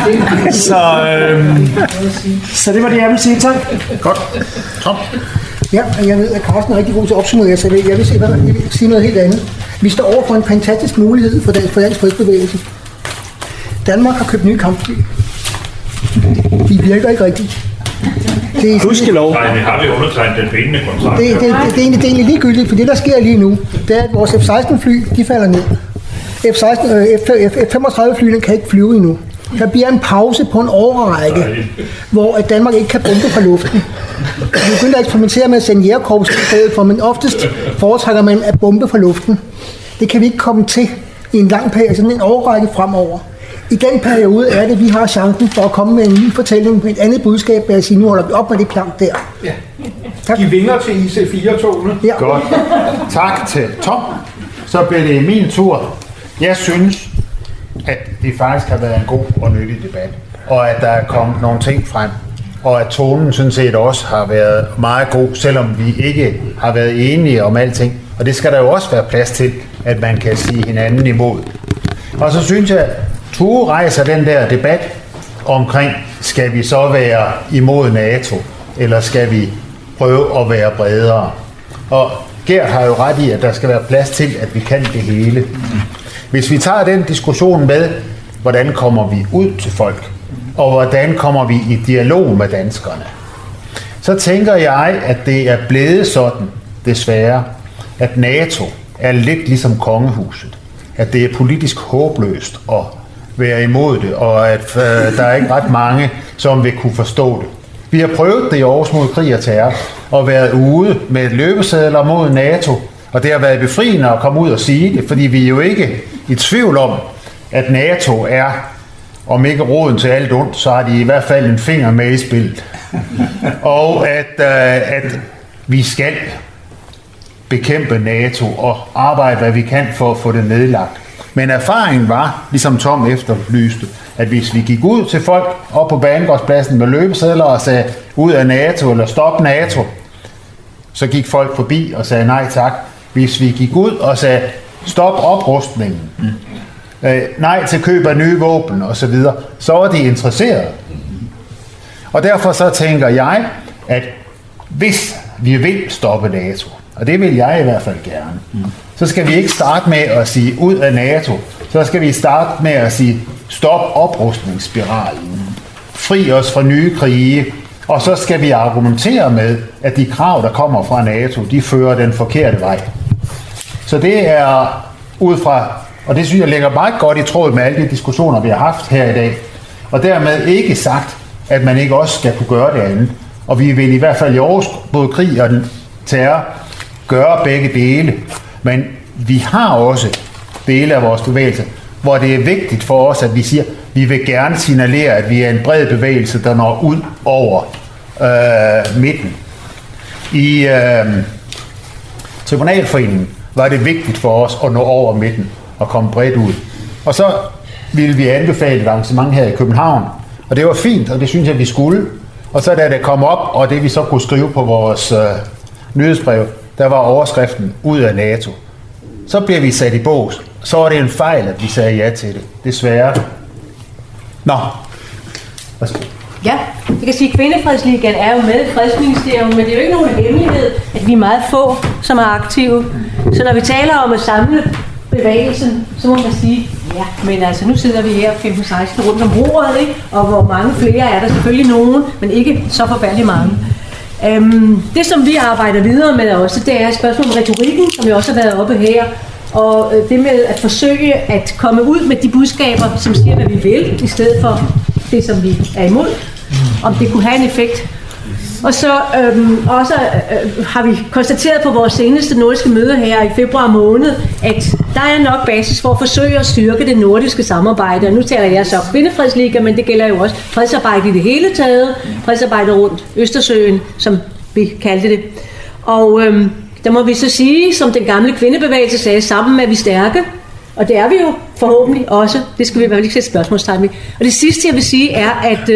Så det var det, jeg vil sige. Tak. Godt. Tom. Ja, jeg ved, at Carsten er rigtig god til at opsummere, så jeg vil sige noget helt andet. Vi står over for en fantastisk mulighed for dansk fredsbevægelse. Danmark har købt nye kampfly. De virker ikke rigtigt. Gudskelov. Nej, det har vi undertegnet den bindende kontrakt. Det er egentlig ligegyldigt, for det der sker lige nu, det er, at vores F-16-fly, de falder ned. F-35-flyene kan ikke flyve endnu. Der bliver en pause på en årrække, hvor Danmark ikke kan bombe fra luften. Vi begynder at eksperimentere med at sende jægerkorps i stedet for, men oftest foretrækker man at bombe fra luften. Det kan vi ikke komme til i en lang periode, sådan en årrække fremover. I den periode er det, at vi har chancen for at komme med en ny fortælling med et andet budskab, ved at sige, nu holder vi op med det plank der. Ja. Tak. Giv vinger til IC4-togene. Ja. Godt. Tak til Tom. Så bliver det min tur. Jeg synes, at det faktisk har været en god og nyttig debat, og at der er kommet nogle ting frem, og at tonen sådan set også har været meget god, selvom vi ikke har været enige om alting. Og det skal der jo også være plads til, at man kan sige hinanden imod. Og så synes jeg, at Tue rejser den der debat omkring, skal vi så være imod NATO, eller skal vi prøve at være bredere? Og Gert har jo ret i, at der skal være plads til, at vi kan det hele. Hvis vi tager den diskussion med, hvordan kommer vi ud til folk, og hvordan kommer vi i dialog med danskerne, så tænker jeg, at det er blevet sådan, desværre, at NATO er lidt ligesom kongehuset. At det er politisk håbløst at være imod det, og at der er ikke ret mange, som vil kunne forstå det. Vi har prøvet det i Aarhus mod krig og terror, og været ude med løbesedler mod NATO, og det har været befriende at komme ud og sige det, fordi vi er jo ikke i tvivl om, at NATO er, om ikke roden til alt ondt, så har de i hvert fald en finger med i spillet. Og at vi skal bekæmpe NATO og arbejde, hvad vi kan for at få det nedlagt. Men erfaringen var, ligesom Tom efterlyste, at hvis vi gik ud til folk op på Banegårdspladsen med løbesedler og sagde ud af NATO eller stop NATO, så gik folk forbi og sagde nej tak. Hvis vi gik ud og sagde stop oprustningen, nej til køb af nye våben osv., så var de interesserede. Og derfor så tænker jeg, at hvis vi vil stoppe NATO, og det vil jeg i hvert fald gerne, så skal vi ikke starte med at sige ud af NATO, så skal vi starte med at sige stop oprustningsspiralen, fri os fra nye krige, og så skal vi argumentere med, at de krav, der kommer fra NATO, de fører den forkerte vej. Så det er ud fra, og det synes jeg ligger meget godt i tråd med alle de diskussioner, vi har haft her i dag, og dermed ikke sagt, at man ikke også skal kunne gøre det andet. Og vi vil i hvert fald i både krig og den terror gøre begge dele. Men vi har også dele af vores bevægelse, hvor det er vigtigt for os, at vi siger, at vi vil gerne signalere, at vi er en bred bevægelse, der når ud over midten. I Tribunalforeningen var det vigtigt for os at nå over midten og komme bredt ud. Og så ville vi anbefale et arrangement her i København, og det var fint, og det synes jeg, vi skulle. Og så da det kom op, og det vi så kunne skrive på vores nyhedsbrev, der var overskriften ud af NATO. Så bliver vi sat i bås. Så var det en fejl, at vi sagde ja til det. Desværre. Nå. Ja, jeg kan sige, at Kvindefredsligaen er jo med i Fredsministeriet, men det er jo ikke nogen hemmelighed, at vi er meget få, som er aktive. Så når vi taler om at samle bevægelsen, så må man sige, ja, men altså nu sidder vi her 15-16 rundt om bordet, ikke? Og hvor mange flere er der selvfølgelig nogen, men ikke så forfærdeligt mange. Det som vi arbejder videre med også, det er spørgsmål om retorikken, som jo også har været oppe her, og det med at forsøge at komme ud med de budskaber, som siger, hvad vi vil, i stedet for det, som vi er imod, om det kunne have en effekt. Og så også har vi konstateret på vores seneste nordiske møde her i februar måned, at der er nok basis for at forsøge at styrke det nordiske samarbejde. Og nu taler jeg så Kvindefredsliga, men det gælder jo også fredsarbejde i det hele taget. Fredsarbejde rundt Østersøen, som vi kaldte det. Og der må vi så sige, som den gamle kvindebevægelse sagde, sammen er vi stærke. Og det er vi jo forhåbentlig også. Det skal vi i hvert fald ikke sætte spørgsmålstegn ved. Og det sidste, jeg vil sige, er, at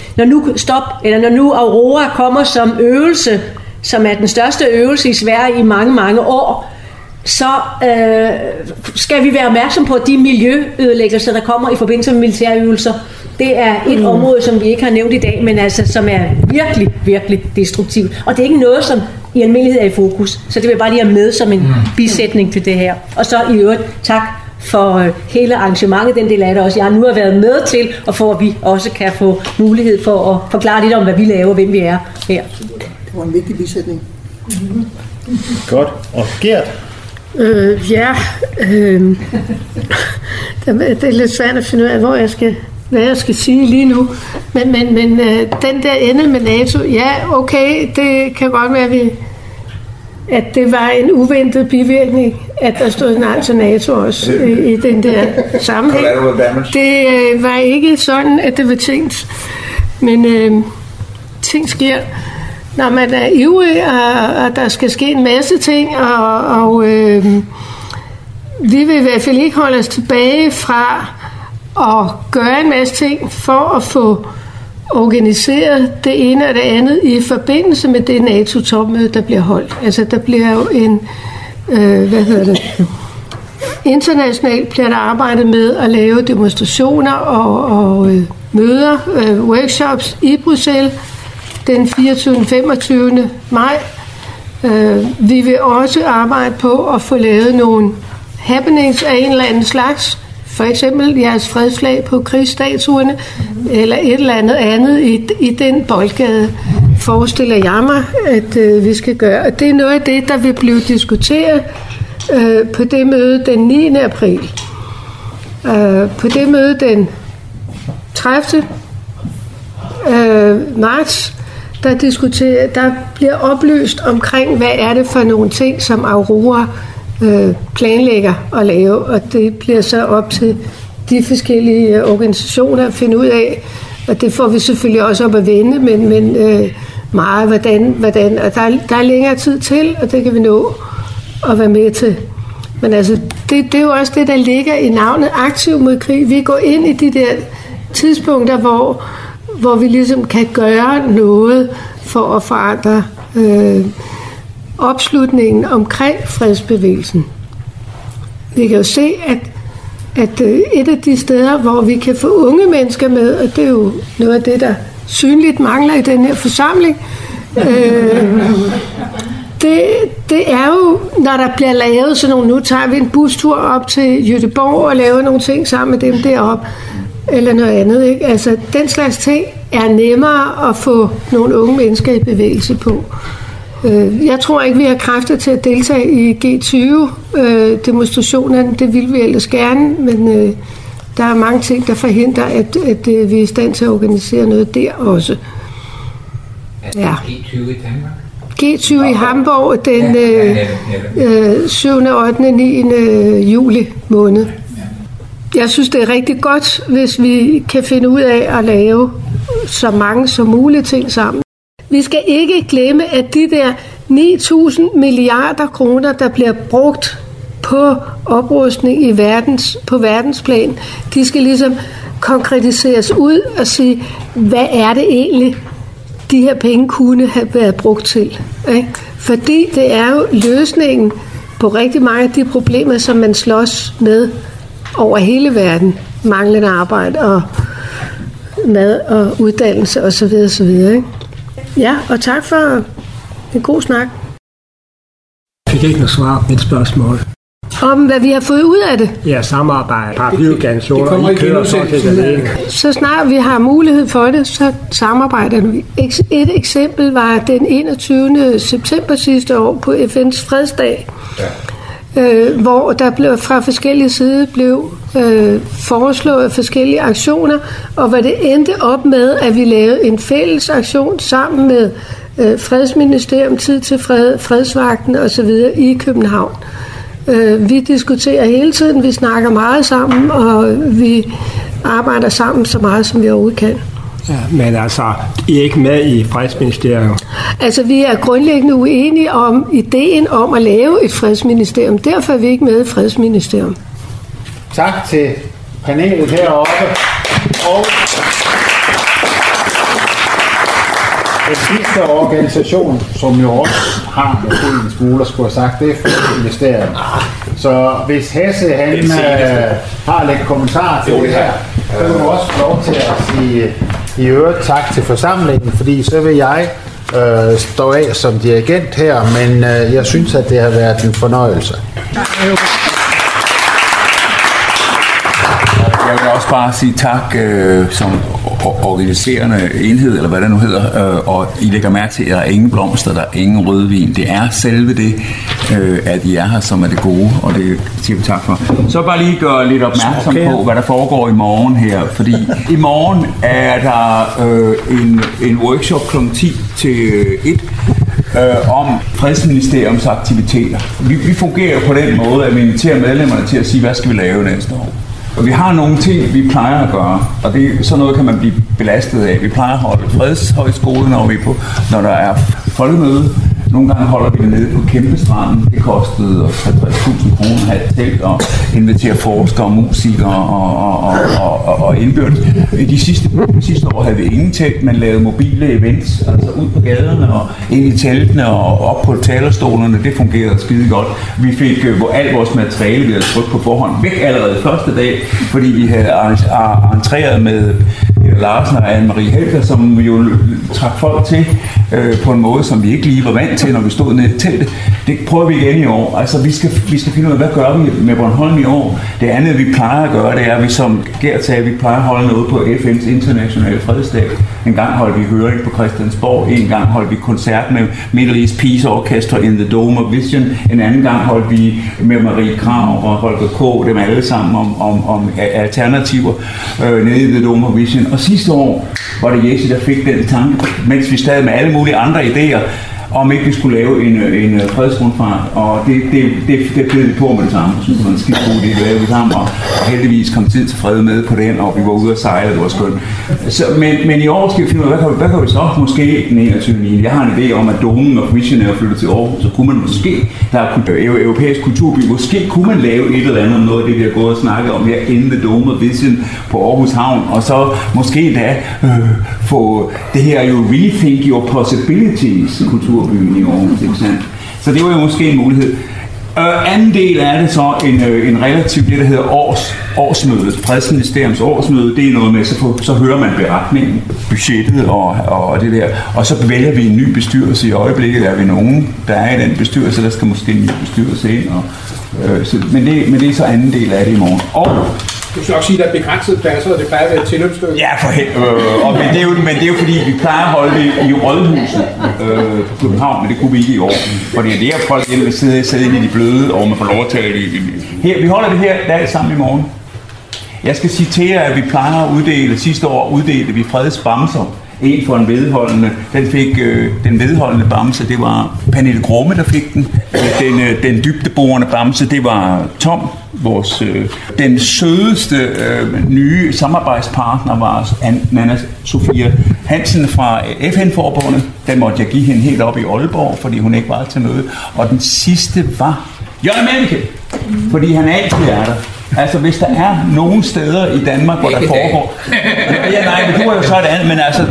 når nu Aurora kommer som øvelse, som er den største øvelse i Sverige i mange, mange år, så skal vi være opmærksom på de miljøødelæggelser, der kommer i forbindelse med militærøvelser. Det er et område, som vi ikke har nævnt i dag, men altså, som er virkelig, virkelig destruktivt. Og det er ikke noget, som i almindelighed er i fokus. Så det vil jeg bare lige have med som en bisætning til det her. Og så i øvrigt, tak for hele arrangementet, den del af det også. Jeg nu har været med til, og for at vi også kan få mulighed for at forklare lidt om, hvad vi laver, hvem vi er her. Det var en vigtig bisætning. Godt. Og Gert? Det er lidt svært at finde ud af, hvad jeg skal sige lige nu. Men den der ende med NATO, ja, okay, det kan godt være, at det var en uventet bivirkning, at der stod nej til NATO også i den der sammenhæng. Det var ikke sådan, at det var tænkt. Men ting sker, når man er ivrig, og der skal ske en masse ting, og vi vil i hvert fald ikke holde os tilbage fra at gøre en masse ting for at få organiseret det ene og det andet i forbindelse med det NATO-topmøde, der bliver holdt. Altså der bliver jo en, internationalt bliver der arbejdet med at lave demonstrationer og møder, workshops i Bruxelles den 24. og 25. maj. Vi vil også arbejde på at få lavet nogle happenings af en eller anden slags, for eksempel jeres fredsflag på krigsstatuerne, eller et eller andet i den boldgade, forestiller jeg mig, at vi skal gøre. Og det er noget af det, der vil blive diskuteret på det møde den 9. april. På det møde den 30. marts, der bliver oplyst omkring, hvad er det for nogle ting, som Aurora planlægger at lave, og det bliver så op til de forskellige organisationer at finde ud af, og det får vi selvfølgelig også op at vende, men meget hvordan, og der er længere tid til, og det kan vi nå at være med til. Men altså, det er jo også det, der ligger i navnet Aktiv mod krig. Vi går ind i de der tidspunkter, hvor vi ligesom kan gøre noget for at forandre opslutningen omkring fredsbevægelsen. Vi kan jo se, at et af de steder, hvor vi kan få unge mennesker med, og det er jo noget af det, der synligt mangler i den her forsamling, det er jo, når der bliver lavet sådan nogle, nu tager vi en bustur op til Göteborg og laver nogle ting sammen med dem deroppe, eller noget andet, ikke? Altså, den slags ting er nemmere at få nogle unge mennesker i bevægelse på. Jeg tror ikke, vi har kræfter til at deltage i G20-demonstrationerne. Det vil vi ellers gerne, men der er mange ting, der forhindrer, at vi er i stand til at organisere noget der også. Ja. G20 i Danmark? G20 i Hamburg den 7., 8., 9. juli måned. Jeg synes, det er rigtig godt, hvis vi kan finde ud af at lave så mange som muligt ting sammen. Vi skal ikke glemme, at de der 9.000 milliarder kroner, der bliver brugt på oprustning på verdensplan, de skal ligesom konkretiseres ud og sige, hvad er det egentlig, de her penge kunne have været brugt til. Ikke? Fordi det er jo løsningen på rigtig mange af de problemer, som man slås med over hele verden. Manglende arbejde og mad og uddannelse osv. osv. Ikke? Ja, og tak for en god snak. Jeg fik ikke noget svar på mit spørgsmål. Om hvad vi har fået ud af det? Ja, samarbejde, paraplyorganisationer, I kører så til det ene. Så snart vi har mulighed for det, så samarbejder vi. Et eksempel var den 21. september sidste år på FN's fredsdag, hvor der blev fra forskellige sider blev foreslået forskellige aktioner, og hvor det endte op med, at vi lavede en fælles aktion sammen med Fredsministerium, Tid til Fred, Fredsvagten osv. i København. Vi diskuterer hele tiden, vi snakker meget sammen, og vi arbejder sammen så meget, som vi overhovedet kan. Ja, men altså, I er ikke med i Fredsministerium? Altså, vi er grundlæggende uenige om ideen om at lave et fredsministerium. Derfor er vi ikke med i Fredsministerium. Tak til panelet heroppe. Og den sidste organisation, som jo også har måske en smule at skulle have sagt, det er Fredsministeriet. Så hvis Hasse han har lidt kommentarer til det her, så vil du også få lov til at sige i øvrigt tak til forsamlingen, fordi så vil jeg stå af som dirigent her, men jeg synes, at det har været en fornøjelse. Jeg vil også bare sige tak som organiserende enhed, eller hvad det nu hedder, og I lægger mærke til, at der er ingen blomster, der er ingen rødvin. Det er selve det, at I er her, som er det gode, og det siger vi tak for. Så bare lige gøre lidt opmærksom på, hvad der foregår i morgen her, fordi i morgen er der en workshop kl. 10 til 1, om Fredsministeriums aktiviteter. Vi fungerer på den måde, at vi inviterer medlemmerne til at sige, hvad skal vi lave næste år. Og vi har nogle ting, vi plejer at gøre, og det, sådan noget kan man blive belastet af. Vi plejer at holde fredshøjskole, når der er folkemøde. Nogle gange holder vi det nede på Kæmpestranden. Det kostede 50.000 kroner at have et telt og invitere forskere, musikere og indbyrdes. I de sidste år havde vi ingen telt, men lavede mobile events, altså ud på gaderne og ind i teltene og op på talerstolerne. Det fungerede skide godt. Vi fik alt vores materiale, vi havde trykt på forhånd, væk allerede første dag, fordi vi havde entreret med Larsen og Anne-Marie Helger, som jo trak folk til på en måde, som vi ikke lige var vant til, når vi stod nede i teltet. Det prøver vi igen i år. Altså, vi skal finde ud af, hvad gør vi med Bornholm i år? Det andet, vi plejer at gøre, det er, at vi som Gert sagde, vi plejer at holde noget på FN's internationale fredsdag. En gang holdt vi høring på Christiansborg, en gang holdt vi koncert med Middle East Peace Orchestra in the Dome of Vision, en anden gang holdt vi med Marie Krav og Holger K., dem alle sammen om alternativer nede i the Dome of Vision. Og sidste år var det Jesse, der fik den tanke, mens vi stadig med alle mulige andre idéer, om ikke vi skulle lave en fredsrundfart, og det blev vi på med det samme. Jeg synes, det var en skidt god idé, det lavede vi sammen, og heldigvis kom tid til fred med på den, og vi var ude at sejle, det var skønt. Men i år skal vi finde ud af, hvad kan vi så måske den 21. Jeg har en idé om, at Domen og Visionær flytter til Aarhus, så kunne man måske, der er europæisk kulturby, måske kunne man lave et eller andet om noget af det, vi har gået og snakket om her, inden The Dome og Vision på Aarhus Havn, og så måske da få det her jo Rethink Your Possibilities kulturbyen i Aarhus, ikke sandt? Så det var jo måske en mulighed. Anden del er det så en relativt, det der hedder årsmødet, Fredsministeriums årsmøde, det er noget med, så hører man beretningen, budgettet og det der, og så vælger vi en ny bestyrelse. I øjeblikket er vi nogen, der er i den bestyrelse, der skal måske en ny bestyrelse ind, men det er så anden del af det i morgen. Og du skal også sige, at der er begrænsede pladser, og det plejer at være et tilløbsstykke. Ja, men det er jo fordi, vi plejer at holde det i Rådhuset på København, men det kunne vi ikke i år. Fordi det er folk, der vil sidde inde i de bløde, og man får lov at tale her. Vi holder det her dag sammen i morgen. Jeg skal citere, at vi plejer at uddele, sidste år uddelte vi fredsbamser. En for en vedholdende. Den vedholdende bamse, det var Pernille Grumme, der fik den. Den dybdeborende bamse, det var Tom, den sødeste nye samarbejdspartner var Anna Sofia Hansen fra FN-forbundet. Den måtte jeg give hende helt op i Aalborg, fordi hun ikke var til møde. Og den sidste var Jørgen Menneke, fordi han altid er der. Altså, hvis der er nogle steder i Danmark, hvor der foregår... Ja, nej, men det var jo så et andet, men altså,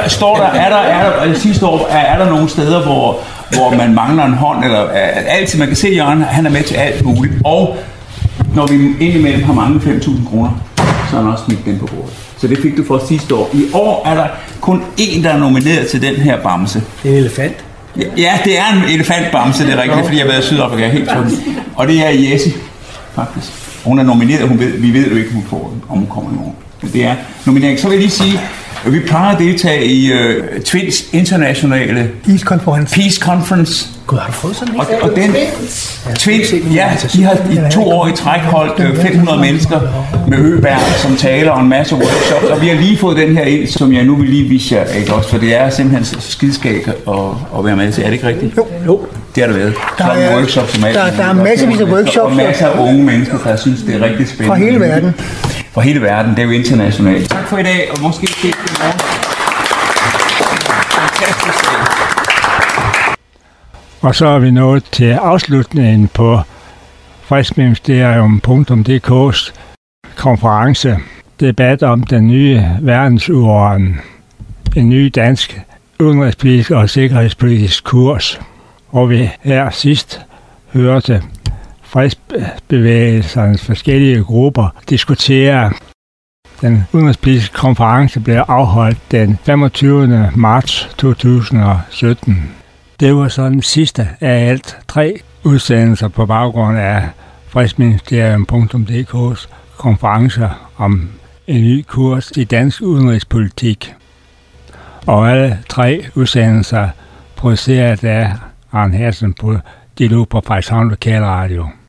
sidste år, er der nogle steder, hvor man mangler en hånd, eller altid, man kan se, Jørgen, han er med til alt muligt, og når vi indimellem har mange 5.000 kroner, så har han også smidt den på bordet. Så det fik du for sidste år. I år er der kun én, der er nomineret til den her bamse. Det er en elefant. Ja, det er en elefantbamse, det er rigtigt, fordi jeg har været i Sydafrika helt sådan. Og det er Jesse, faktisk. Hun er nomineret, vi ved jo ikke, om hun kommer i morgen. Det er nominering. Så vil jeg lige sige, at vi plejer at deltage i Twins internationale Peace Conference. Gud, har du fået sådan en? Og den Twins, ja, de har i 2 år i træk holdt 500 mennesker med Øberg som taler og en masse workshops. Og vi har lige fået den her ind, som jeg nu vil lige vise jer, ikke også? For det er simpelthen skidskæg at være med til. Er det ikke rigtigt? Jo. Det har det været. Der er workshops som der er masservis af workshops. Og masser af unge mennesker, der synes, det er rigtig spændende. Fra hele verden. Fra hele verden. Det er jo internationalt. Tak for i dag, og måske ses i morgen. Fantastisk dag. Og så er vi nået til afslutningen på fredsministerium.dk's konference. Debat om den nye verdensorden. En ny dansk udenrigspolitisk og sikkerhedspolitisk kurs. Og vi her sidst hørte fredsbevægelsernes forskellige grupper diskutere. Den udenrigspolitiske konference blev afholdt den 25. marts 2017. Det var så den sidste af alt 3 udsendelser på baggrund af fredsministerium.dk's konferencer om en ny kurs i dansk udenrigspolitik. Og alle 3 udsendelser produceret af Arne Hansen på Dilo på Frederikshavn Lokalradio.